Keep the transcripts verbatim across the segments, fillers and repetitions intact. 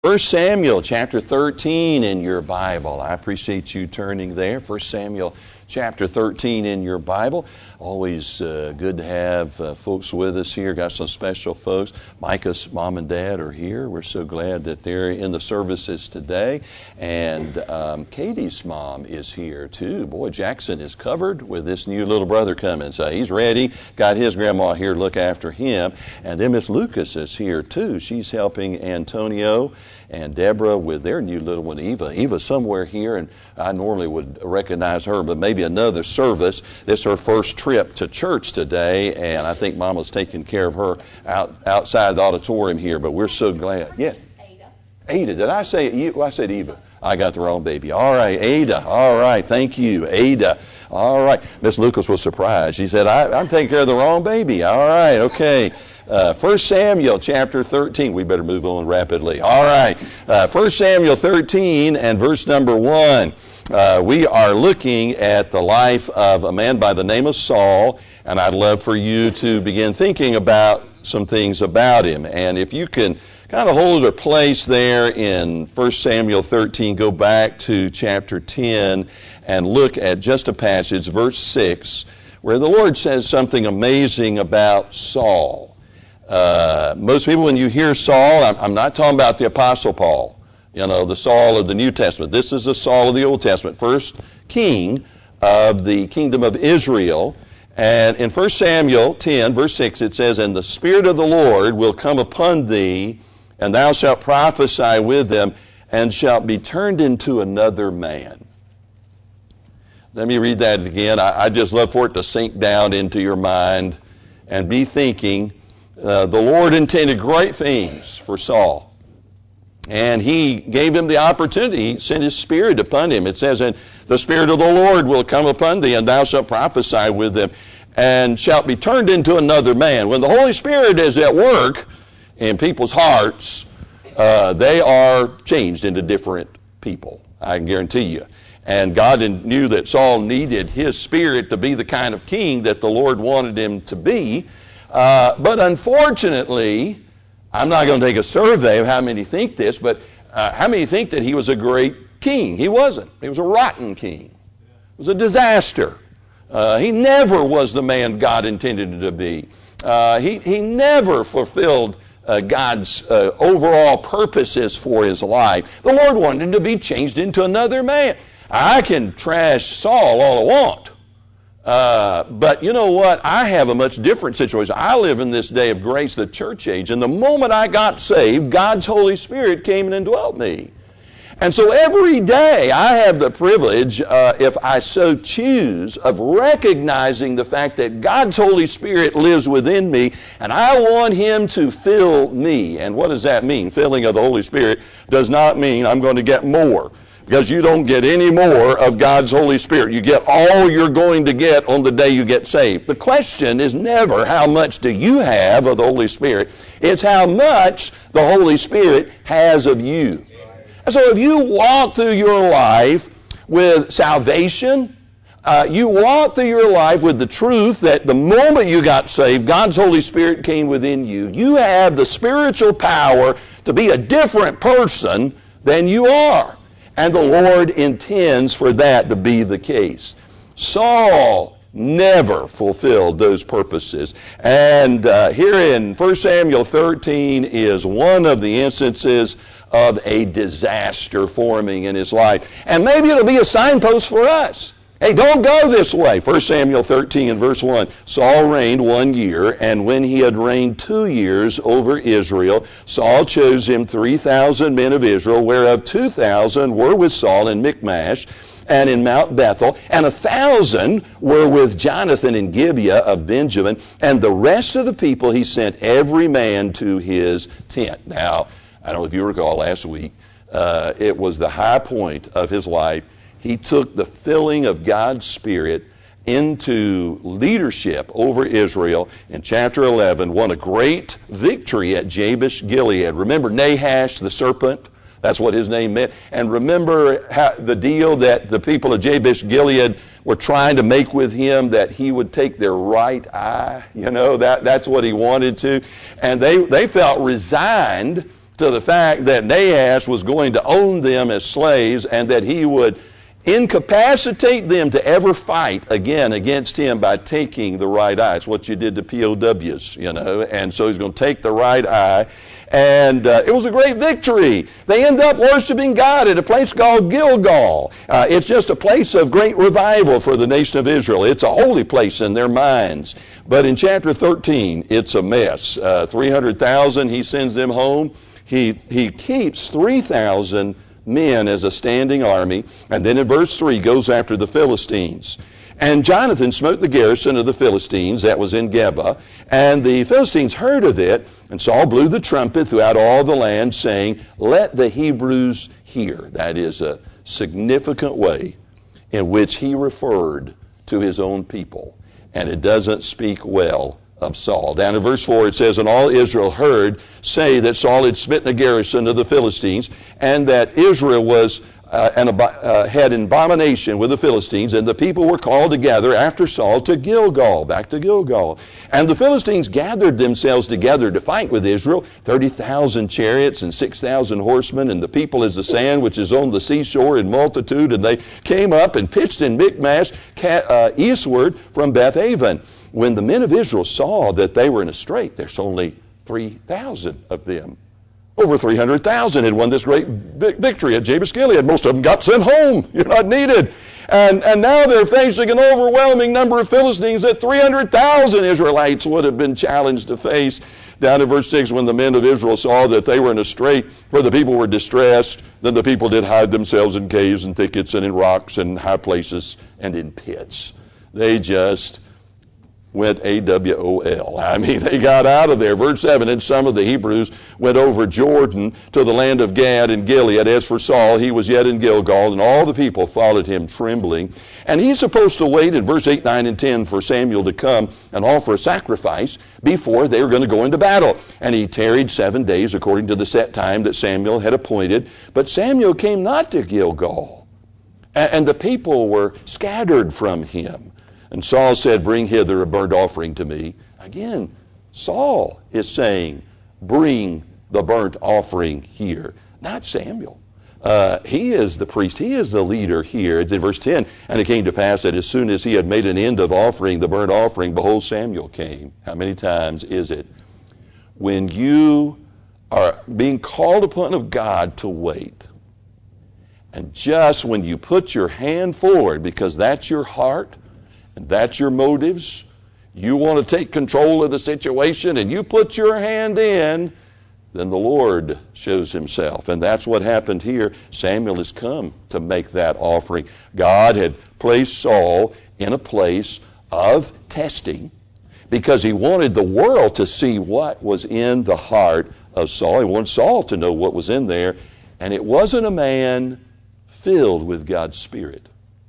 First Samuel chapter thirteen in your Bible. I appreciate you turning there. First Samuel chapter thirteen in your Bible. Always uh, good to have uh, folks with us here. Got some special folks. Micah's mom and dad are here. We're so glad that they're in the services today. And um, Katie's mom is here too. Boy, Jackson is covered with this new little brother coming. So he's ready. Got his grandma here to look after him. And then Miss Lucas is here too. She's helping Antonio and Deborah with their new little one, Eva. Eva's somewhere here, and I normally would recognize her, but maybe another service. This is her first trip to church today, and I think Mama's taking care of her out outside the auditorium here, but we're so glad. Yeah. Ada. Ada. Did I say, well, I said Eva. I got the wrong baby. All right, Ada. All right, thank you, Ada. All right. Miss Lucas was surprised. She said, I, I'm taking care of the wrong baby. All right, okay. Uh, First Samuel chapter thirteen. We better move on rapidly. All right. Uh, First Samuel thirteen and verse number one. Uh, we are looking at the life of a man by the name of Saul, and I'd love for you to begin thinking about some things about him. And if you can kind of hold a place there in First Samuel thirteen, go back to chapter ten and look at just a passage, verse six, where the Lord says something amazing about Saul. Uh, most people, when you hear Saul, I'm, I'm not talking about the Apostle Paul, you know, the Saul of the New Testament. This is the Saul of the Old Testament, first king of the kingdom of Israel. And in First Samuel ten, verse six, it says, "And the Spirit of the Lord will come upon thee, and thou shalt prophesy with them, and shalt be turned into another man." Let me read that again. I, I just love for it to sink down into your mind and be thinking, Uh, the Lord intended great things for Saul, and he gave him the opportunity. He sent his Spirit upon him. It says, "And the Spirit of the Lord will come upon thee, and thou shalt prophesy with them, and shalt be turned into another man." When the Holy Spirit is at work in people's hearts, uh, they are changed into different people, I can guarantee you. And God knew that Saul needed his Spirit to be the kind of king that the Lord wanted him to be. Uh, but unfortunately, I'm not going to take a survey of how many think this, but uh, how many think that he was a great king? He wasn't. He was a rotten king. It was a disaster. Uh, he never was the man God intended him to be. Uh, he, he never fulfilled uh, God's uh, overall purposes for his life. The Lord wanted him to be changed into another man. I can trash Saul all I want. Uh, but you know what? I have a much different situation. I live in this day of grace, the church age, and the moment I got saved, God's Holy Spirit came and indwelt me. And so every day I have the privilege, uh, if I so choose, of recognizing the fact that God's Holy Spirit lives within me, and I want Him to fill me. And what does that mean? Filling of the Holy Spirit does not mean I'm going to get more. Because you don't get any more of God's Holy Spirit. You get all you're going to get on the day you get saved. The question is never how much do you have of the Holy Spirit. It's how much the Holy Spirit has of you. And so if you walk through your life with salvation, uh, you walk through your life with the truth that the moment you got saved, God's Holy Spirit came within you. You have the spiritual power to be a different person than you are. And the Lord intends for that to be the case. Saul never fulfilled those purposes. And uh, here in First Samuel thirteen is one of the instances of a disaster forming in his life. And maybe it'll be a signpost for us. Hey, don't go this way. First Samuel thirteen and verse one. "Saul reigned one year, and when he had reigned two years over Israel, Saul chose him three thousand men of Israel, whereof two thousand were with Saul in Michmash and in Mount Bethel, and a thousand were with Jonathan in Gibeah of Benjamin, and the rest of the people he sent every man to his tent." Now, I don't know if you recall last week, uh, it was the high point of his life. He took the filling of God's Spirit into leadership over Israel in chapter eleven, won a great victory at Jabesh Gilead. Remember Nahash the serpent? That's what his name meant. And remember how, the deal that the people of Jabesh Gilead were trying to make with him, that he would take their right eye. You know, that, that's what he wanted to. And they, they felt resigned to the fact that Nahash was going to own them as slaves and that he would incapacitate them to ever fight again against him by taking the right eye. It's what you did to P O Ws, you know, and so he's going to take the right eye. And uh, it was a great victory. They end up worshiping God at a place called Gilgal. Uh, it's just a place of great revival for the nation of Israel. It's a holy place in their minds. But in chapter thirteen, it's a mess. Uh, three hundred thousand, he sends them home. He, he keeps three thousand men as a standing army. And then in verse three, goes after the Philistines. And Jonathan smote the garrison of the Philistines that was in Geba, and the Philistines heard of it, and Saul blew the trumpet throughout all the land, saying, let the Hebrews hear. That is a significant way in which he referred to his own people, and it doesn't speak well of Saul. Down in verse four it says, and all Israel heard say that Saul had smitten a garrison of the Philistines, and that Israel was Uh, and uh, had an abomination with the Philistines, and the people were called together after Saul to Gilgal, back to Gilgal. And the Philistines gathered themselves together to fight with Israel, thirty thousand chariots and six thousand horsemen, and the people as the sand which is on the seashore in multitude, and they came up and pitched in Michmash uh, eastward from Bethaven. When the men of Israel saw that they were in a strait, there's only three thousand of them. Over three hundred thousand had won this great victory at Jabesh Gilead. Most of them got sent home. You're not needed. And, and now they're facing an overwhelming number of Philistines that three hundred thousand Israelites would have been challenged to face. Down in verse six, when the men of Israel saw that they were in a strait where the people were distressed, then the people did hide themselves in caves and thickets and in rocks and high places and in pits. They just went A W O L. I mean, they got out of there. Verse seven, and some of the Hebrews went over Jordan to the land of Gad and Gilead. As for Saul, he was yet in Gilgal, and all the people followed him trembling. And he's supposed to wait in verse eight, nine, and ten for Samuel to come and offer a sacrifice before they were going to go into battle. And he tarried seven days according to the set time that Samuel had appointed. But Samuel came not to Gilgal, and the people were scattered from him. And Saul said, bring hither a burnt offering to me. Again, Saul is saying, bring the burnt offering here, not Samuel. Uh, he is the priest. He is the leader here. It's in verse ten, and it came to pass that as soon as he had made an end of offering the burnt offering, behold, Samuel came. How many times is it when you are being called upon of God to wait, and just when you put your hand forward, because that's your heart, and that's your motives, you want to take control of the situation, and you put your hand in, then the Lord shows himself. And that's what happened here. Samuel has come to make that offering. God had placed Saul in a place of testing because he wanted the world to see what was in the heart of Saul. He wanted Saul to know what was in there, and it wasn't a man filled with God's Spirit.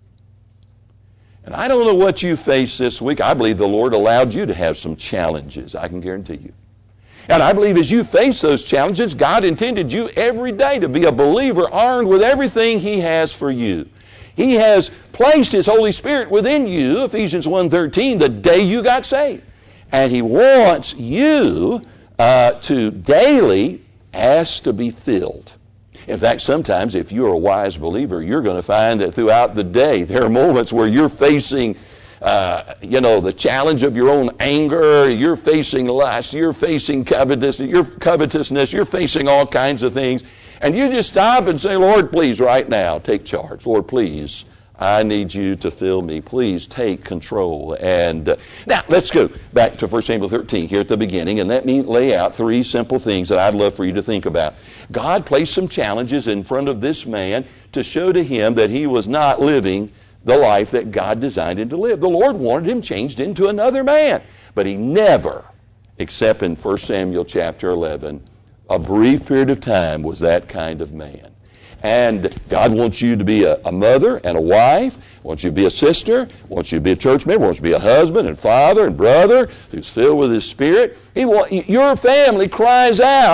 And I don't know what you face this week. I believe the Lord allowed you to have some challenges, I can guarantee you. And I believe as you face those challenges, God intended you every day to be a believer armed with everything he has for you. He has placed his Holy Spirit within you, Ephesians one thirteen, the day you got saved. And he wants you uh, to daily ask to be filled. In fact, sometimes if you're a wise believer, you're going to find that throughout the day there are moments where you're facing, uh, you know, the challenge of your own anger, you're facing lust, you're facing covetousness, you're covetousness, you're facing all kinds of things, and you just stop and say, Lord, please, right now, take charge. Lord, please, I need you to fill me. Please take control. And uh, now let's go back to First Samuel thirteen here at the beginning, and let me lay out three simple things that I'd love for you to think about. God placed some challenges in front of this man to show to him that he was not living the life that God designed him to live. The Lord wanted him changed into another man, but he never, except in First Samuel chapter eleven, a brief period of time was that kind of man. And God wants you to be a, a mother and a wife, wants you to be a sister, wants you to be a church member, wants you to be a husband and father and brother who's filled with his Spirit. He want, your family cries out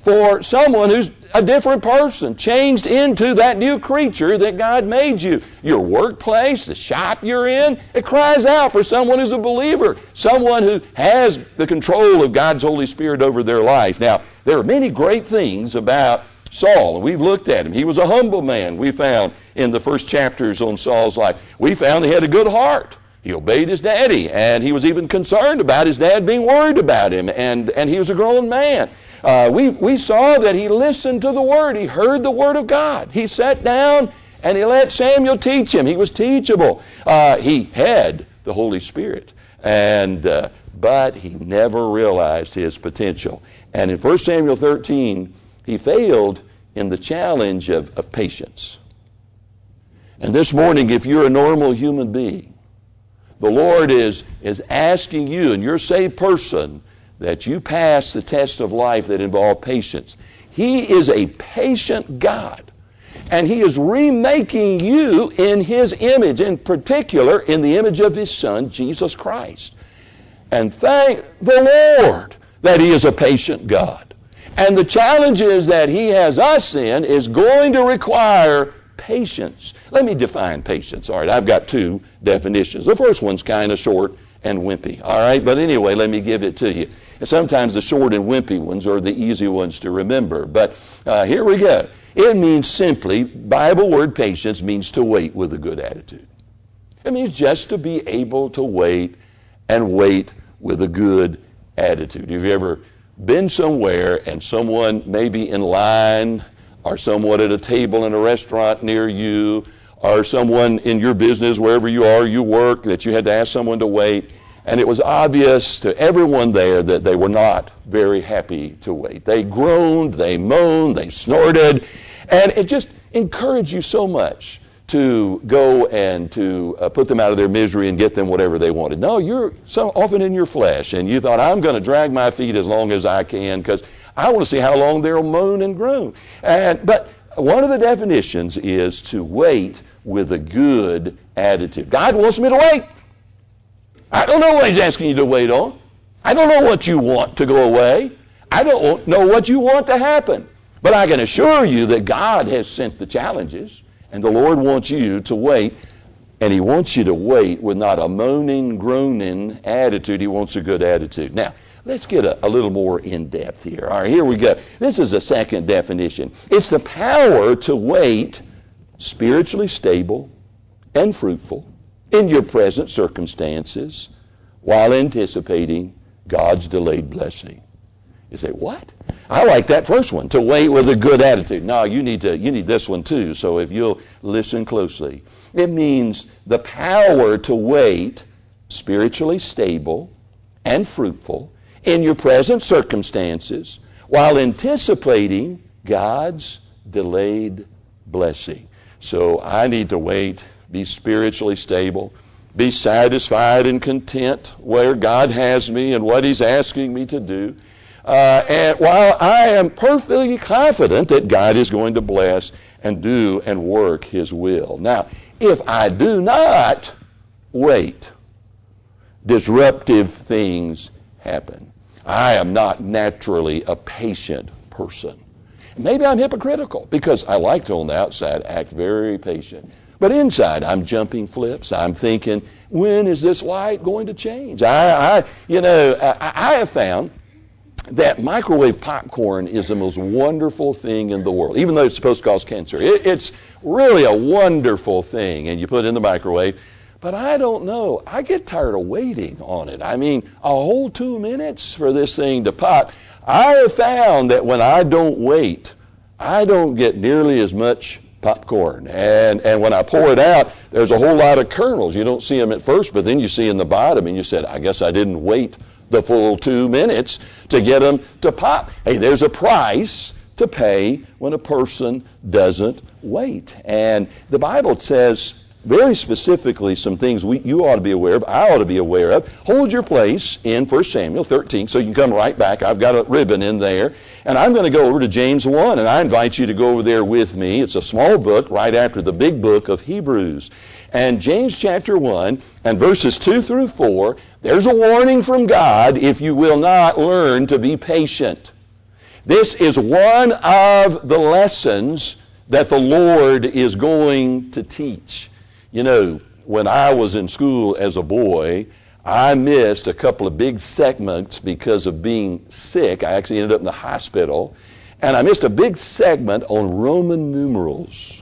for someone who's a different person, changed into that new creature that God made you. Your workplace, the shop you're in, it cries out for someone who's a believer, someone who has the control of God's Holy Spirit over their life. Now, there are many great things about Saul, and we've looked at him. He was a humble man, we found in the first chapters on Saul's life. We found he had a good heart. He obeyed his daddy, and he was even concerned about his dad being worried about him, and, and he was a grown man. Uh, we, we saw that he listened to the Word. He heard the Word of God. He sat down, and he let Samuel teach him. He was teachable. Uh, he had the Holy Spirit, and uh, but he never realized his potential. And in First Samuel thirteen, he failed in the challenge of, of patience. And this morning, if you're a normal human being, the Lord is, is asking you, and you're a saved person, that you pass the test of life that involves patience. He is a patient God, and He is remaking you in His image, in particular in the image of His Son, Jesus Christ. And thank the Lord that He is a patient God. And the challenges that He has us in is going to require patience. Let me define patience. All right, I've got two definitions. The first one's kind of short and wimpy. All right, but anyway, let me give it to you. And sometimes the short and wimpy ones are the easy ones to remember. But uh, here we go. It means simply, Bible word patience means to wait with a good attitude. It means just to be able to wait and wait with a good attitude. Have you ever been somewhere and someone maybe in line, or someone at a table in a restaurant near you, or someone in your business, wherever you are, you work, that you had to ask someone to wait, and it was obvious to everyone there that they were not very happy to wait. They groaned, they moaned, they snorted, and it just encouraged you so much to go and to uh, put them out of their misery and get them whatever they wanted. No, you're so often in your flesh, and you thought, I'm going to drag my feet as long as I can because I want to see how long they'll moan and groan. And, but one of the definitions is to wait with a good attitude. God wants me to wait. I don't know what He's asking you to wait on. I don't know what you want to go away. I don't know what you want to happen. But I can assure you that God has sent the challenges, and the Lord wants you to wait, and He wants you to wait with not a moaning, groaning attitude. He wants a good attitude. Now, let's get a, a little more in-depth here. All right, here we go. This is a second definition. It's the power to wait spiritually stable and fruitful in your present circumstances while anticipating God's delayed blessing. You say, what? I like that first one, to wait with a good attitude. No, you need to, you need this one too, so if you'll listen closely. It means the power to wait spiritually stable and fruitful in your present circumstances while anticipating God's delayed blessing. So I need to wait, be spiritually stable, be satisfied and content where God has me and what He's asking me to do. Uh, and while I am perfectly confident that God is going to bless and do and work His will. Now, if I do not wait, disruptive things happen. I am not naturally a patient person. Maybe I'm hypocritical because I like to on the outside act very patient. But inside I'm jumping flips. I'm thinking, when is this light going to change? I, I you know, I, I have found that microwave popcorn is the most wonderful thing in the world, even though it's supposed to cause cancer. It, it's really a wonderful thing, and you put it in the microwave. But I don't know. I get tired of waiting on it. I mean, a whole two minutes for this thing to pop. I have found that when I don't wait, I don't get nearly as much popcorn. And, and when I pour it out, there's a whole lot of kernels. You don't see them at first, but then you see in the bottom, and you said, I guess I didn't wait the full two minutes to get them to pop. Hey, there's a price to pay when a person doesn't wait. And the Bible says very specifically some things we, you ought to be aware of, I ought to be aware of. Hold your place in First Samuel thirteen, so you can come right back. I've got a ribbon in there. And I'm going to go over to James one, and I invite you to go over there with me. It's a small book right after the big book of Hebrews. And James chapter one and verses two through four, there's a warning from God if you will not learn to be patient. This is one of the lessons that the Lord is going to teach. You know, when I was in school as a boy, I missed a couple of big segments because of being sick. I actually ended up in the hospital. And I missed a big segment on Roman numerals.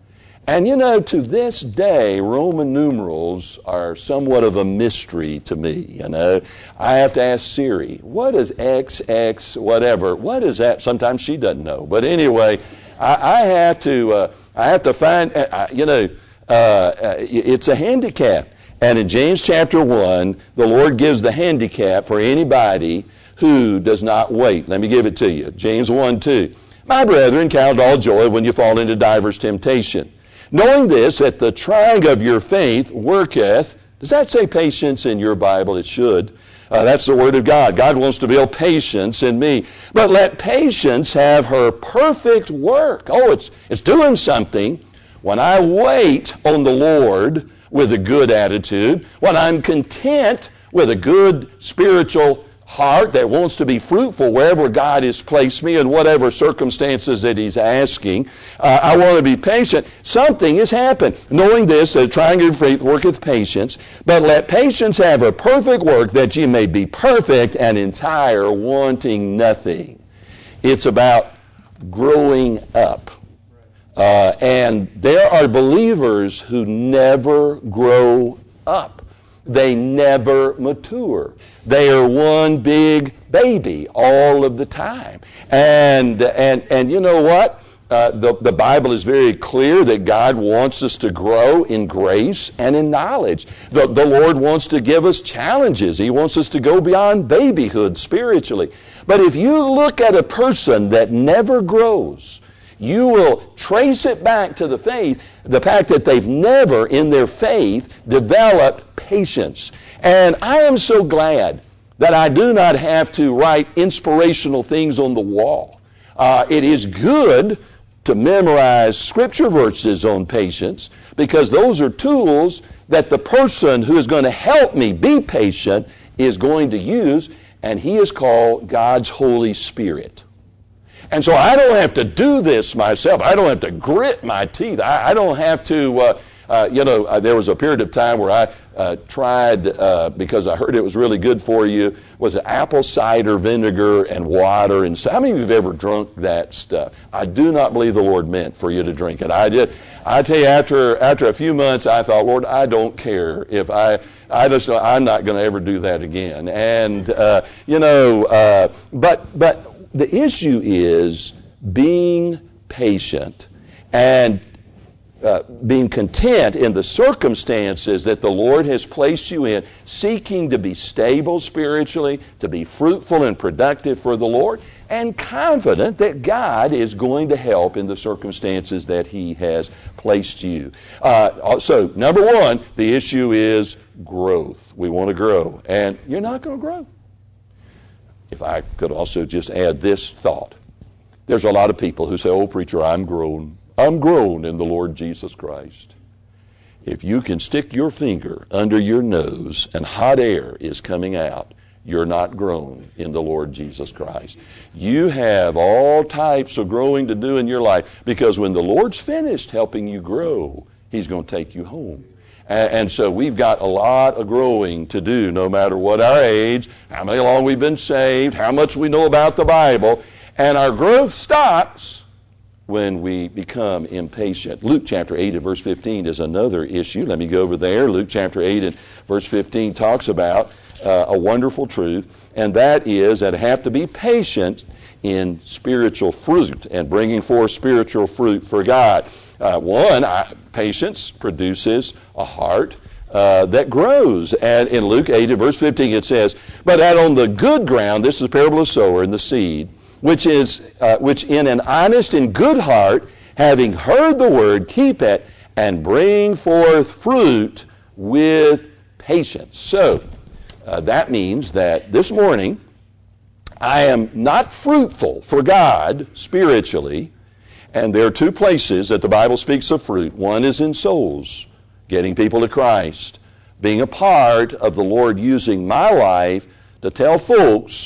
And you know, to this day, Roman numerals are somewhat of a mystery to me, you know. I have to ask Siri, what is X, X, whatever? What is that? Sometimes she doesn't know. But anyway, I, I have to uh, I have to find, uh, you know, uh, it's a handicap. And in James chapter one, the Lord gives the handicap for anybody who does not wait. Let me give it to you. James one two. My brethren, count all joy when you fall into divers temptation, knowing this, that the trying of your faith worketh. Does that say patience in your Bible? It should. Uh, that's the Word of God. God wants to build patience in me. But let patience have her perfect work. Oh, it's, it's doing something. When I wait on the Lord with a good attitude, when I'm content with a good spiritual heart that wants to be fruitful wherever God has placed me in whatever circumstances that He's asking, uh, I want to be patient. Something has happened. Knowing this, that trying your faith worketh patience, but let patience have a perfect work, that ye may be perfect and entire, wanting nothing. It's about growing up. Uh, and there are believers who never grow up. They never mature. They are one big baby all of the time. And and and you know what? Uh, the, the Bible is very clear that God wants us to grow in grace and in knowledge. The, the Lord wants to give us challenges. He wants us to go beyond babyhood spiritually. But if you look at a person that never grows, you will trace it back to the faith, the fact that they've never in their faith developed patience. And I am so glad that I do not have to write inspirational things on the wall. Uh, it is good to memorize scripture verses on patience, because those are tools that the person who is going to help me be patient is going to use, and he is called God's Holy Spirit. And so I don't have to do this myself. I don't have to grit my teeth. I, I don't have to, uh, uh, you know, uh, there was a period of time where I uh, tried, uh, because I heard it was really good for you, was it apple cider vinegar and water and stuff. How many of you have ever drunk that stuff? I do not believe the Lord meant for you to drink it. I did. I tell you, after after a few months, I thought, Lord, I don't care if I, I just, I'm not going to ever do that again. And, uh, you know, uh, but but. The issue is being patient and uh, being content in the circumstances that the Lord has placed you in, seeking to be stable spiritually, to be fruitful and productive for the Lord, and confident that God is going to help in the circumstances that He has placed you. Uh, so, number one, the issue is growth. We want to grow, and you're not going to grow. If I could also just add this thought. There's a lot of people who say, oh, preacher, I'm grown. I'm grown in the Lord Jesus Christ. If you can stick your finger under your nose and hot air is coming out, you're not grown in the Lord Jesus Christ. You have all types of growing to do in your life, because when the Lord's finished helping you grow, He's going to take you home. And so we've got a lot of growing to do, no matter what our age, how many long we've been saved, how much we know about the Bible. And our growth stops when we become impatient. Luke chapter eight and verse fifteen is another issue. Let me go over there. Luke chapter eight and verse fifteen talks about uh, a wonderful truth, and that is that I have to be patient in spiritual fruit and bringing forth spiritual fruit for God. Uh, one, I, patience produces a heart uh, that grows. And in Luke eight and verse fifteen it says, but that on the good ground, this is the parable of the sower and the seed, which is uh, which in an honest and good heart, having heard the word, keep it, and bring forth fruit with patience. So uh, that means that this morning I am not fruitful for God spiritually. And there are two places that the Bible speaks of fruit. One is in souls, getting people to Christ, being a part of the Lord using my life to tell folks who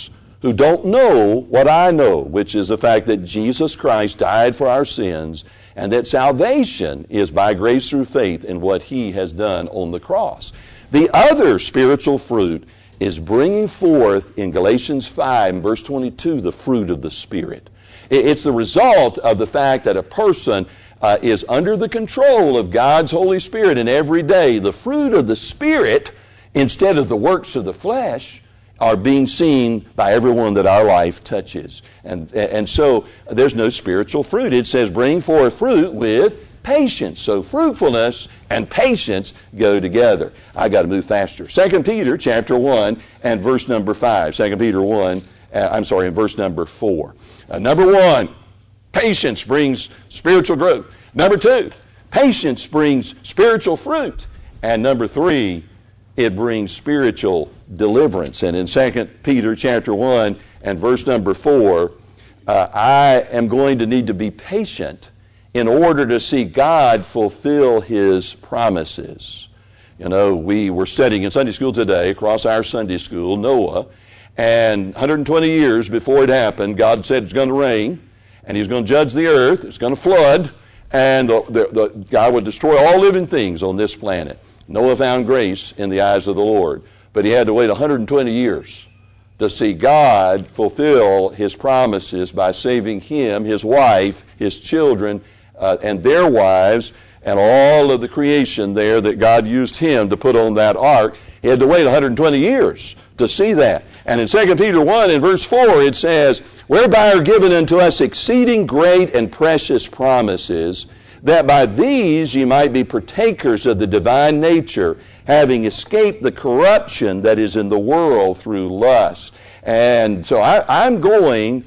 who don't know what I know, which is the fact that Jesus Christ died for our sins and that salvation is by grace through faith in what he has done on the cross. The other spiritual fruit is bringing forth in Galatians five and verse twenty-two the fruit of the Spirit. It's the result of the fact that a person uh, is under the control of God's Holy Spirit, and every day the fruit of the Spirit, instead of the works of the flesh, are being seen by everyone that our life touches. And, and so there's no spiritual fruit. It says bring forth fruit with patience. So fruitfulness and patience go together. I got to move faster. Second Peter chapter one and verse number five. Second Peter one, uh, I'm sorry, in verse number four. Uh, number one, patience brings spiritual growth. Number two, patience brings spiritual fruit. And number three, it brings spiritual deliverance. And in Second Peter chapter one and verse number four, uh, I am going to need to be patient in order to see God fulfill his promises. You know, we were studying in Sunday school today, across our Sunday school, Noah, and one hundred twenty years before it happened, God said it's going to rain, and he's going to judge the earth, it's going to flood, and the, the, the, God would destroy all living things on this planet. Noah found grace in the eyes of the Lord, but he had to wait one hundred twenty years to see God fulfill his promises by saving him, his wife, his children, Uh, and their wives, and all of the creation there that God used him to put on that ark. He had to wait one hundred twenty years to see that. And in Second Peter one, in verse four, it says, whereby are given unto us exceeding great and precious promises, that by these ye might be partakers of the divine nature, having escaped the corruption that is in the world through lust. And so I, I'm going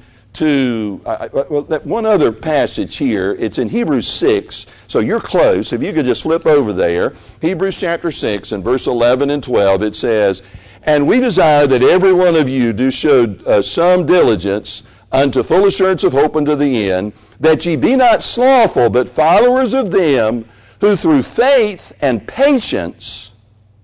to uh, well, that one other passage here. It's in Hebrews six, so you're close. If you could just flip over there, Hebrews chapter six and verse eleven and twelve, it says, and we desire that every one of you do show uh, some diligence unto full assurance of hope unto the end, that ye be not slothful, but followers of them who through faith and patience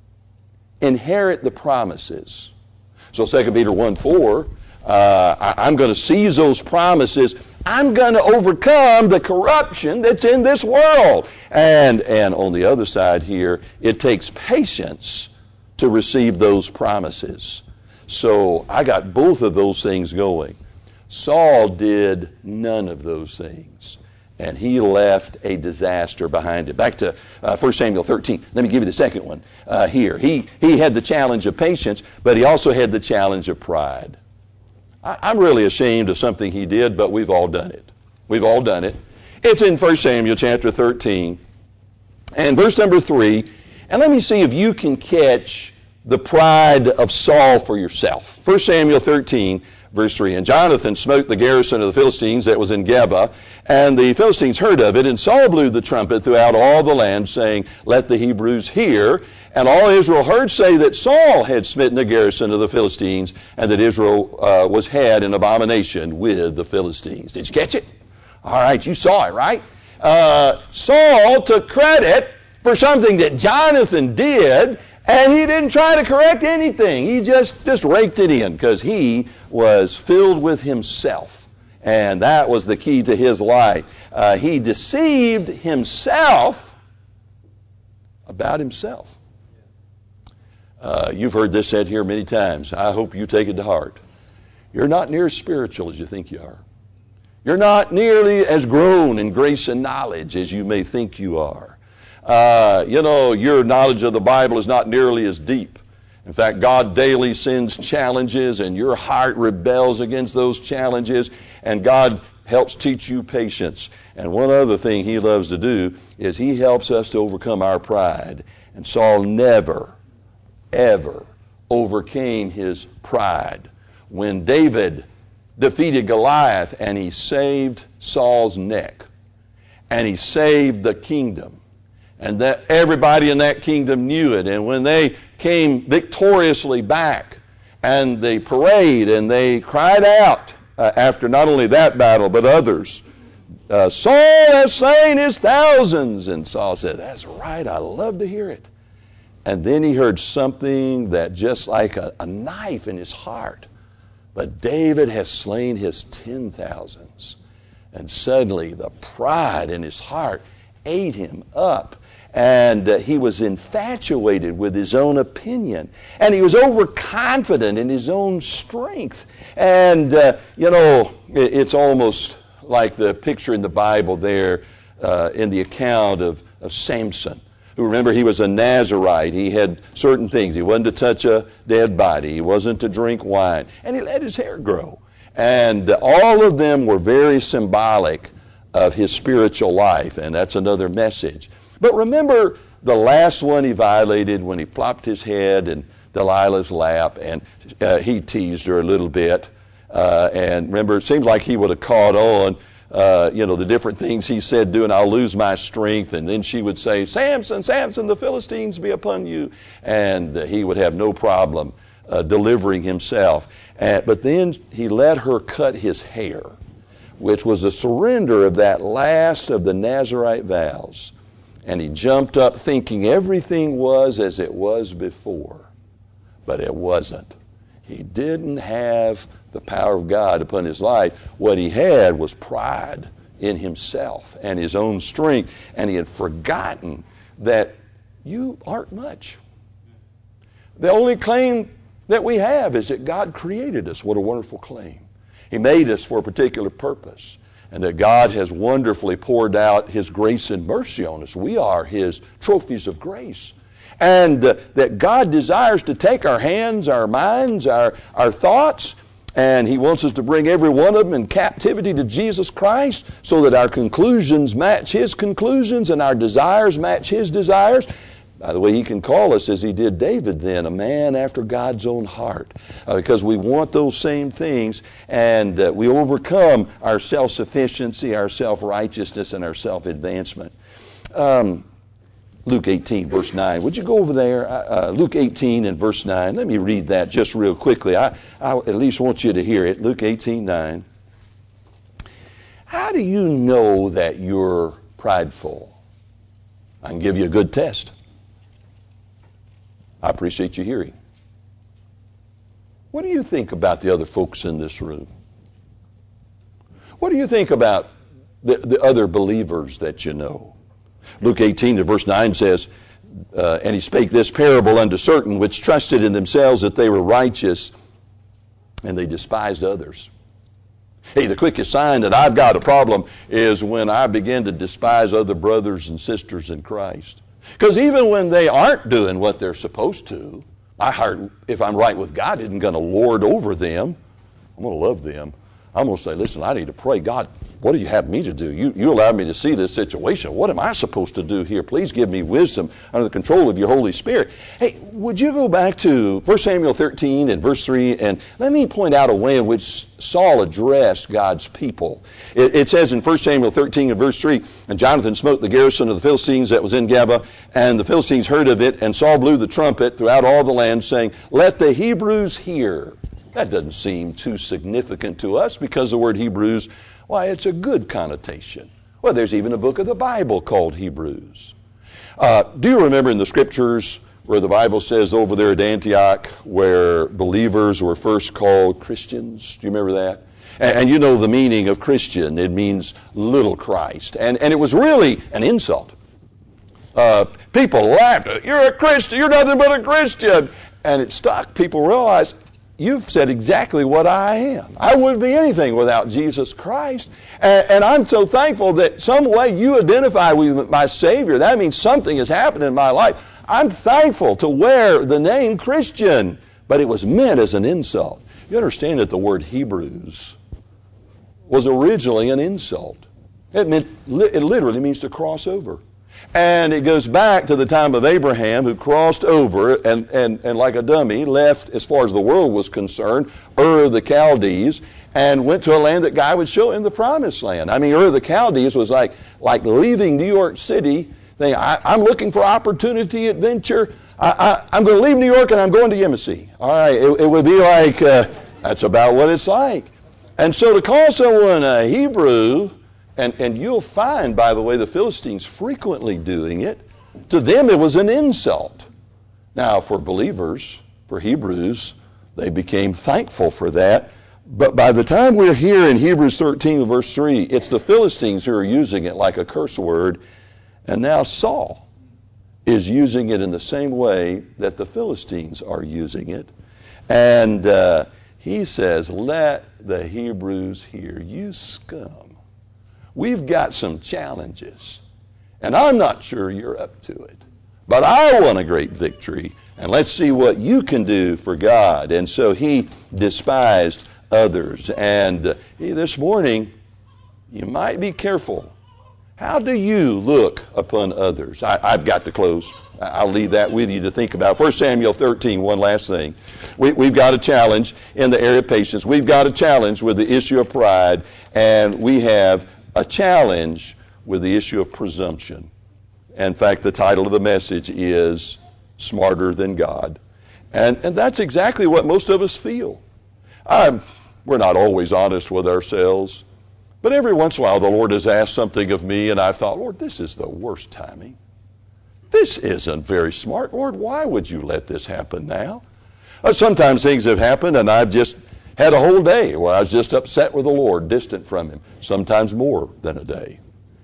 inherit the promises. So Second Peter one four, Uh, I, I'm going to seize those promises. I'm going to overcome the corruption that's in this world. And, and on the other side here, it takes patience to receive those promises. So I got both of those things going. Saul did none of those things, and he left a disaster behind it. Back to uh, First Samuel thirteen. Let me give you the second one uh, here. He, he had the challenge of patience, but he also had the challenge of pride. I'm really ashamed of something he did, but we've all done it. We've all done it. It's in First Samuel chapter thirteen and verse number three. And let me see if you can catch the pride of Saul for yourself. First Samuel thirteen, verse three. And Jonathan smote the garrison of the Philistines that was in Geba, and the Philistines heard of it, and Saul blew the trumpet throughout all the land, saying, let the Hebrews hear. And all Israel heard say that Saul had smitten the garrison of the Philistines, and that Israel uh, was had in abomination with the Philistines. Did you catch it? All right, you saw it, right? Uh, Saul took credit for something that Jonathan did, and he didn't try to correct anything. He just, just raked it in because he was filled with himself. And that was the key to his life. Uh, he deceived himself about himself. Uh, you've heard this said here many times. I hope you take it to heart. You're not near as spiritual as you think you are. You're not nearly as grown in grace and knowledge as you may think you are. Uh, you know, your knowledge of the Bible is not nearly as deep. In fact, God daily sends challenges, and your heart rebels against those challenges, and God helps teach you patience. And one other thing he loves to do is he helps us to overcome our pride. And Saul never, ever overcame his pride. When David defeated Goliath and he saved Saul's neck, and he saved the kingdom, and that everybody in that kingdom knew it, and when they came victoriously back and they parade and they cried out uh, after not only that battle but others, uh, Saul has slain his thousands. And Saul said, that's right, I love to hear it. And then he heard something that just like a, a knife in his heart. But David has slain his ten thousands. And suddenly the pride in his heart ate him up. And uh, he was infatuated with his own opinion. And he was overconfident in his own strength. And, uh, you know, it, it's almost like the picture in the Bible there uh, in the account of, of Samson. Who, remember, he was a Nazirite. He had certain things. He wasn't to touch a dead body. He wasn't to drink wine. And he let his hair grow. And uh, all of them were very symbolic of his spiritual life. And that's another message. But remember the last one he violated when he plopped his head in Delilah's lap, and uh, he teased her a little bit. Uh, and remember, it seems like he would have caught on, uh, you know, the different things he said, doing, I'll lose my strength. And then she would say, Samson, Samson, the Philistines be upon you. And uh, he would have no problem uh, delivering himself. Uh, but then he let her cut his hair, which was a surrender of that last of the Nazirite vows. And he jumped up thinking everything was as it was before. But it wasn't. He didn't have the power of God upon his life. What he had was pride in himself and his own strength. And he had forgotten that you aren't much. The only claim that we have is that God created us. What a wonderful claim. He made us for a particular purpose. And that God has wonderfully poured out his grace and mercy on us. We are his trophies of grace. And uh, that God desires to take our hands, our minds, our, our thoughts, and he wants us to bring every one of them in captivity to Jesus Christ so that our conclusions match his conclusions and our desires match his desires. By the way, he can call us, as he did David then, a man after God's own heart. Uh, because we want those same things, and uh, we overcome our self-sufficiency, our self-righteousness, and our self-advancement. Um, Luke eighteen, verse nine. Would you go over there? Uh, Luke eighteen and verse nine. Let me read that just real quickly. I, I at least want you to hear it. Luke eighteen, nine. How do you know that you're prideful? I can give you a good test. I appreciate you hearing. What do you think about the other folks in this room? What do you think about the, the other believers that you know? Luke eighteen, verse nine says, uh, and he spake this parable unto certain which trusted in themselves that they were righteous, and they despised others. Hey, the quickest sign that I've got a problem is when I begin to despise other brothers and sisters in Christ. Because even when they aren't doing what they're supposed to, my heart, if I'm right with God, isn't going to lord over them. I'm going to love them. I'm going to say, listen, I need to pray. God, what do you have me to do? You, you allowed me to see this situation. What am I supposed to do here? Please give me wisdom under the control of your Holy Spirit. Hey, would you go back to First Samuel thirteen and verse three, and let me point out a way in which Saul addressed God's people. It, it says in First Samuel thirteen and verse three, and Jonathan smote the garrison of the Philistines that was in Geba, and the Philistines heard of it, and Saul blew the trumpet throughout all the land, saying, let the Hebrews hear. That doesn't seem too significant to us because the word Hebrews, why, it's a good connotation. Well, there's even a book of the Bible called Hebrews. Uh, do you remember in the Scriptures where the Bible says over there at Antioch where believers were first called Christians? Do you remember that? And, and you know the meaning of Christian. It means little Christ. And, and it was really an insult. Uh, people laughed. You're a Christian. You're nothing but a Christian. And it stuck. People realized, you've said exactly what I am. I wouldn't be anything without Jesus Christ. And, and I'm so thankful that some way you identify with my Savior. That means something has happened in my life. I'm thankful to wear the name Christian, but it was meant as an insult. You understand that the word Hebrews was originally an insult. It meant, it literally means to cross over. And it goes back to the time of Abraham, who crossed over and, and, and like a dummy left, as far as the world was concerned, Ur of the Chaldees, and went to a land that God would show him, the promised land. I mean, Ur of the Chaldees was like, like leaving New York City. They, I, I'm looking for opportunity, adventure. I, I, I'm going to leave New York and I'm going to Yemisi. All right, it, it would be like, uh, that's about what it's like. And so to call someone a Hebrew, And, and you'll find, by the way, the Philistines frequently doing it. To them, it was an insult. Now, for believers, for Hebrews, they became thankful for that. But by the time we're here in Hebrews thirteen, verse three, it's the Philistines who are using it like a curse word. And now Saul is using it in the same way that the Philistines are using it. And uh, he says, let the Hebrews hear, you scum. We've got some challenges, and I'm not sure you're up to it. But I won a great victory, and let's see what you can do for God. And so he despised others. And uh, this morning, you might be careful. How do you look upon others? I, I've got to close. I'll leave that with you to think about. First Samuel thirteen, one last thing. We, we've got a challenge in the area of patience. We've got a challenge with the issue of pride, and we have a challenge with the issue of presumption. In fact, the title of the message is Smarter Than God. And, and that's exactly what most of us feel. I'm, we're not always honest with ourselves. But every once in a while, the Lord has asked something of me, and I've thought, Lord, this is the worst timing. This isn't very smart. Lord, why would you let this happen now? Uh, sometimes things have happened, and I've just had a whole day where I was just upset with the Lord, distant from Him, sometimes more than a day.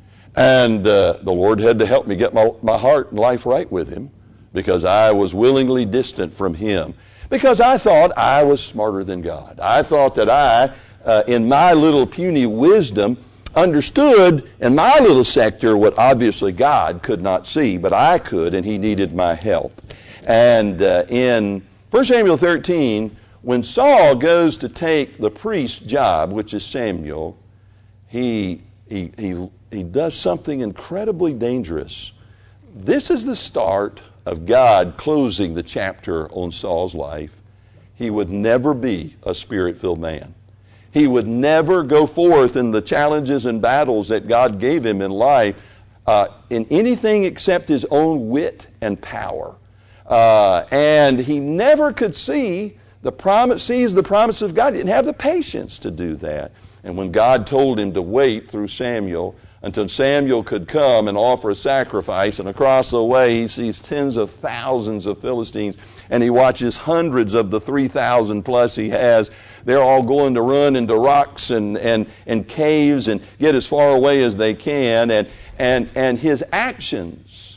And uh, the Lord had to help me get my, my heart and life right with Him, because I was willingly distant from Him, because I thought I was smarter than God. I thought that I, uh, in my little puny wisdom, understood in my little sector what obviously God could not see, but I could, and He needed my help. And uh, in First Samuel thirteen, when Saul goes to take the priest's job, which is Samuel, he, he, he, he does something incredibly dangerous. This is the start of God closing the chapter on Saul's life. He would never be a Spirit-filled man. He would never go forth in the challenges and battles that God gave him in life uh, in anything except his own wit and power. Uh, and he never could see the promise, sees the promise of God. He didn't have the patience to do that. And when God told him to wait through Samuel until Samuel could come and offer a sacrifice, and across the way he sees tens of thousands of Philistines, and he watches hundreds of the three thousand plus he has. They're all going to run into rocks and, and, and caves and get as far away as they can, and, and, and his actions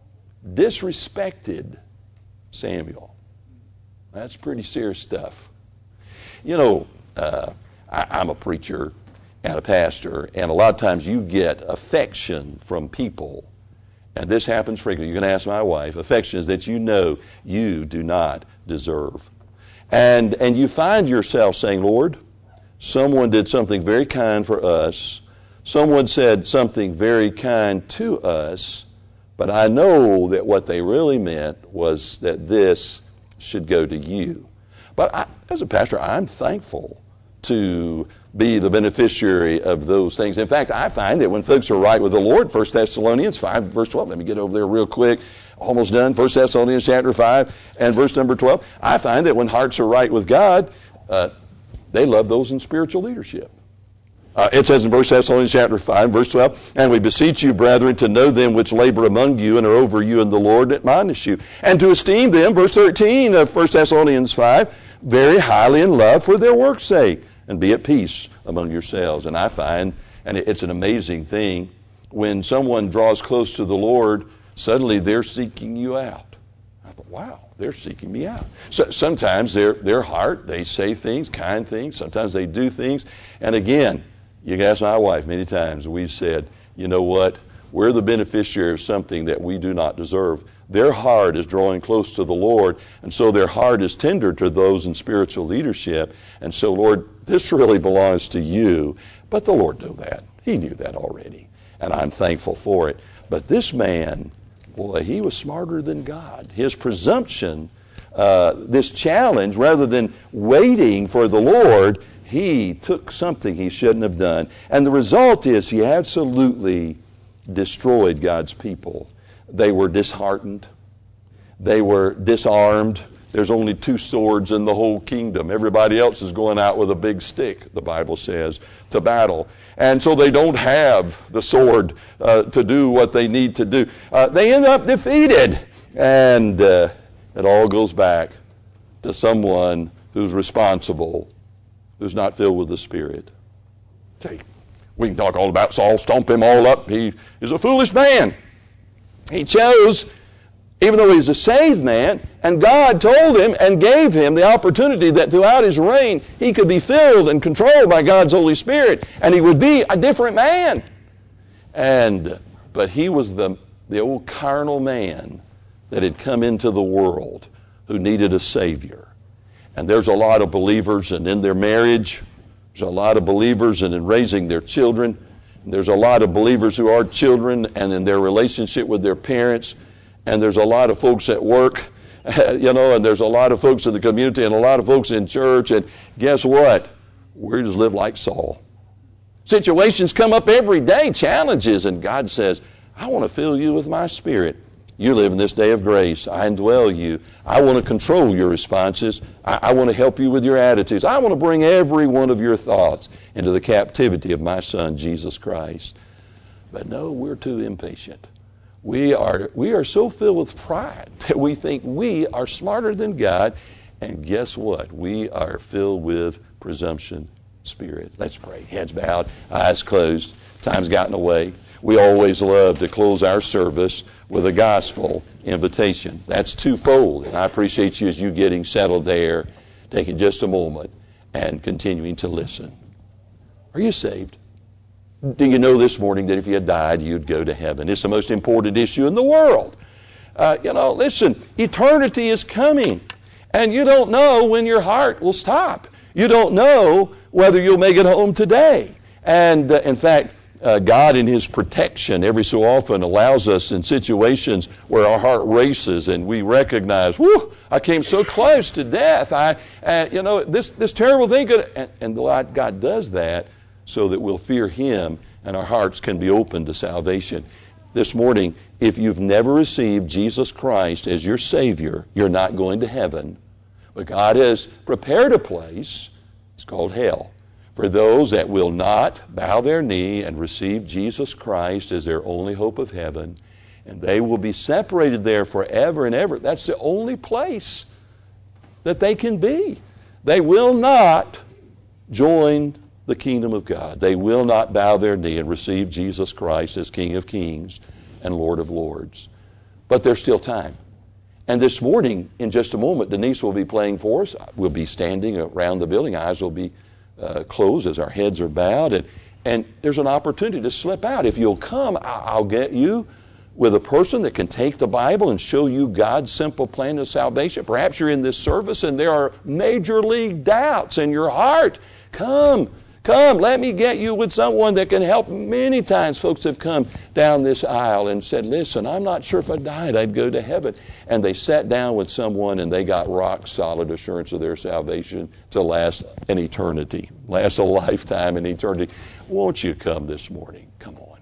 disrespected Samuel. That's pretty serious stuff. You know, uh, I, I'm a preacher and a pastor, and a lot of times you get affection from people, and this happens frequently. You're going to ask my wife, affections that you know you do not deserve. And, and you find yourself saying, Lord, someone did something very kind for us. Someone said something very kind to us, but I know that what they really meant was that this should go to you. But I, as a pastor, I'm thankful to be the beneficiary of those things. In fact, I find that when folks are right with the Lord, First Thessalonians five, verse twelve, let me get over there real quick, almost done, First Thessalonians chapter five and verse number twelve, I find that when hearts are right with God, uh, they love those in spiritual leadership. Uh, it says in First Thessalonians chapter five, verse twelve, and we beseech you, brethren, to know them which labor among you and are over you in the Lord, admonish you, and to esteem them, verse thirteen of First Thessalonians five, very highly in love for their work's sake, and be at peace among yourselves. And I find, and it's an amazing thing, when someone draws close to the Lord, suddenly they're seeking you out. I thought, wow, they're seeking me out. So sometimes their their heart, they say things, kind things. Sometimes they do things. And again, you can ask my wife many times, we've said, you know what? We're the beneficiary of something that we do not deserve. Their heart is drawing close to the Lord, and so their heart is tender to those in spiritual leadership. And so, Lord, this really belongs to you. But the Lord knew that. He knew that already, and I'm thankful for it. But this man, boy, he was smarter than God. His presumption, uh, this challenge, rather than waiting for the Lord, he took something he shouldn't have done. And the result is he absolutely destroyed God's people. They were disheartened. They were disarmed. There's only two swords in the whole kingdom. Everybody else is going out with a big stick, the Bible says, to battle. And so they don't have the sword uh, to do what they need to do. Uh, they end up defeated. And uh, it all goes back to someone who's responsible who's not filled with the Spirit. See, we can talk all about Saul, stomp him all up. He is a foolish man. He chose, even though he's a saved man, and God told him and gave him the opportunity that throughout his reign he could be filled and controlled by God's Holy Spirit, and he would be a different man. And but he was the, the old carnal man that had come into the world who needed a Savior. And there's a lot of believers, and in their marriage, there's a lot of believers, and in raising their children, there's a lot of believers who are children, and in their relationship with their parents, and there's a lot of folks at work, you know, and there's a lot of folks in the community, and a lot of folks in church, and guess what? We just live like Saul. Situations come up every day, challenges, and God says, I want to fill you with my Spirit. You live in this day of grace. I indwell you. I want to control your responses. I, I want to help you with your attitudes. I want to bring every one of your thoughts into the captivity of my Son, Jesus Christ. But no, we're too impatient. We are, we are so filled with pride that we think we are smarter than God. And guess what? We are filled with presumption spirit. Let's pray. Heads bowed, eyes closed. Time's gotten away. We always love to close our service with a gospel invitation. That's twofold, and I appreciate you as you getting settled there, taking just a moment and continuing to listen. Are you saved? Do you know this morning that if you had died, you'd go to heaven? It's the most important issue in the world. Uh, you know, listen, eternity is coming, and you don't know when your heart will stop. You don't know whether you'll make it home today. And uh, in fact, Uh, God in His protection every so often allows us in situations where our heart races and we recognize, whew, I came so close to death. I, uh, you know, this, this terrible thing could, and, and God does that so that we'll fear Him and our hearts can be open to salvation. This morning, if you've never received Jesus Christ as your Savior, you're not going to heaven. But God has prepared a place, it's called hell, for those that will not bow their knee and receive Jesus Christ as their only hope of heaven, and they will be separated there forever and ever. That's the only place that they can be. They will not join the kingdom of God. They will not bow their knee and receive Jesus Christ as King of Kings and Lord of Lords. But there's still time. And this morning, in just a moment, Denise will be playing for us. We'll be standing around the building. Eyes will be Uh, close as our heads are bowed, and, and there's an opportunity to slip out. If you'll come, I'll get you with a person that can take the Bible and show you God's simple plan of salvation. Perhaps you're in this service and there are major league doubts in your heart. Come, come, let me get you with someone that can help. Many times folks have come down this aisle and said, listen, I'm not sure if I died I'd go to heaven. And they sat down with someone and they got rock solid assurance of their salvation to last an eternity, last a lifetime in eternity. Won't you come this morning? Come on.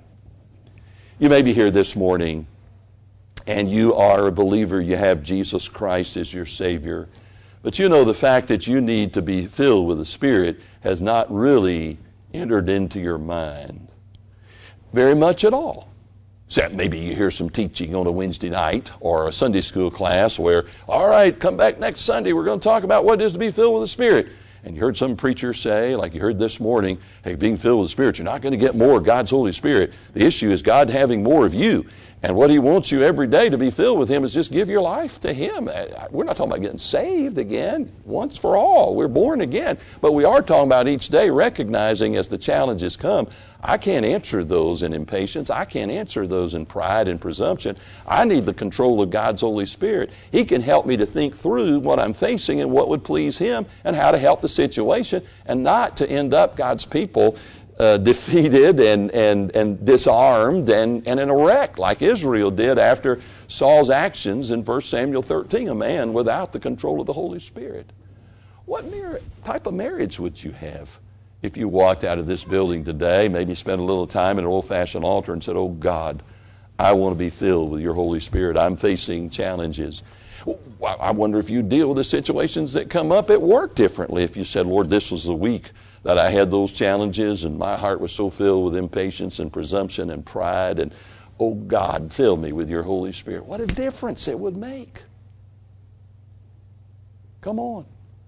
You may be here this morning and you are a believer, you have Jesus Christ as your Savior. But you know the fact that you need to be filled with the Spirit has not really entered into your mind very much at all. Except maybe you hear some teaching on a Wednesday night or a Sunday school class where, all right, come back next Sunday, we're going to talk about what it is to be filled with the Spirit. And you heard some preacher say, like you heard this morning, hey, being filled with the Spirit, you're not going to get more of God's Holy Spirit. The issue is God having more of you. And what He wants you every day to be filled with Him is just give your life to Him. We're not talking about getting saved again, once for all. We're born again. But we are talking about each day recognizing as the challenges come, I can't answer those in impatience. I can't answer those in pride and presumption. I need the control of God's Holy Spirit. He can help me to think through what I'm facing and what would please Him and how to help the situation and not to end up God's people Uh, defeated and, and, and disarmed and, and in a wreck like Israel did after Saul's actions in First Samuel thirteen, a man without the control of the Holy Spirit. What mar- type of marriage would you have if you walked out of this building today, maybe spent a little time at an old-fashioned altar and said, oh God, I want to be filled with your Holy Spirit. I'm facing challenges. I wonder if you deal with the situations that come up at work differently. If you said, Lord, this was the week that I had those challenges and my heart was so filled with impatience and presumption and pride, and oh God, fill me with your Holy Spirit. What a difference it would make. Come on.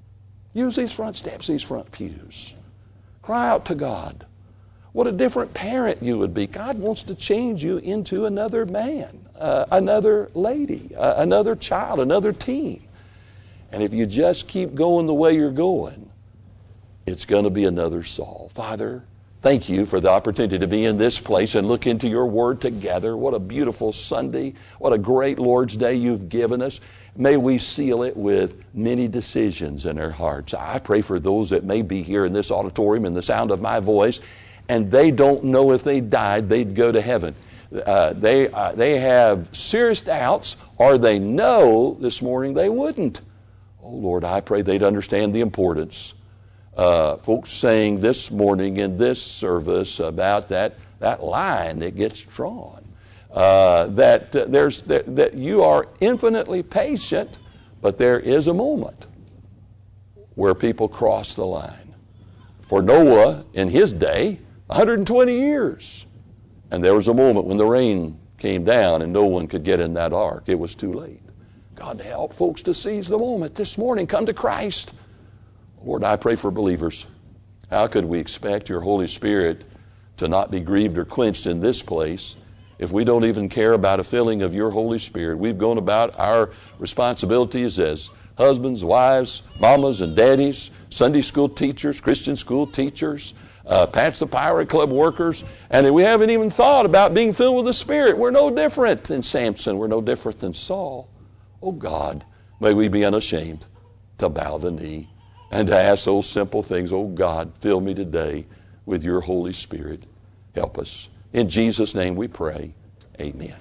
Use these front steps, these front pews. Cry out to God. What a different parent you would be. God wants to change you into another man, uh, another lady, uh, another child, another teen. And if you just keep going the way you're going, it's going to be another Saul. Father, thank you for the opportunity to be in this place and look into your word together. What a beautiful Sunday. What a great Lord's Day you've given us. May we seal it with many decisions in our hearts. I pray for those that may be here in this auditorium in the sound of my voice, and they don't know if they died, they'd go to heaven. Uh, they, uh, they have serious doubts, or they know this morning they wouldn't. Oh, Lord, I pray they'd understand the importance. Uh, folks saying this morning in this service about that, that line that gets drawn. Uh, that uh, there's that, that you are infinitely patient, but there is a moment where people cross the line. For Noah, in his day, one hundred twenty years. And there was a moment when the rain came down and no one could get in that ark. It was too late. God, help folks to seize the moment this morning. Come to Christ. Lord, I pray for believers. How could we expect your Holy Spirit to not be grieved or quenched in this place if we don't even care about a filling of your Holy Spirit? We've gone about our responsibilities as husbands, wives, mamas and daddies, Sunday school teachers, Christian school teachers, uh, Pat's the Pirate Club workers, and we haven't even thought about being filled with the Spirit. We're no different than Samson. We're no different than Saul. Oh God, may we be unashamed to bow the knee and to ask those simple things. Oh God, fill me today with your Holy Spirit. Help us. In Jesus' name we pray. Amen.